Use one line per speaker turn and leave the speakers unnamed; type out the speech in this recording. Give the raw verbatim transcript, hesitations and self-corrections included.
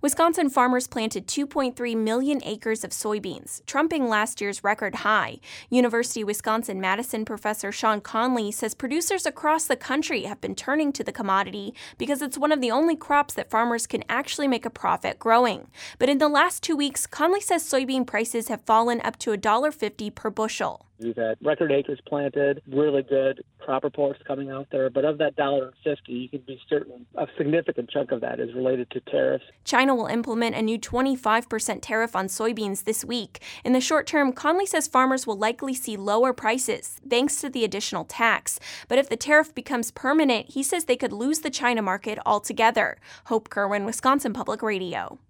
Wisconsin farmers planted two point three million acres of soybeans, trumping last year's record high. University of Wisconsin-Madison professor Sean Conley says producers across the country have been turning to the commodity because it's one of the only crops that farmers can actually make a profit growing. But in the last two weeks, Conley says soybean prices have fallen up to one dollar fifty per bushel.
We've had record acres planted, really good crop reports coming out there. But of that one dollar fifty, you can be certain a significant chunk of that is related to tariffs.
China will implement a new twenty-five percent tariff on soybeans this week. In the short term, Conley says farmers will likely see lower prices thanks to the additional tax. But if the tariff becomes permanent, he says they could lose the China market altogether. Hope Kerwin, Wisconsin Public Radio.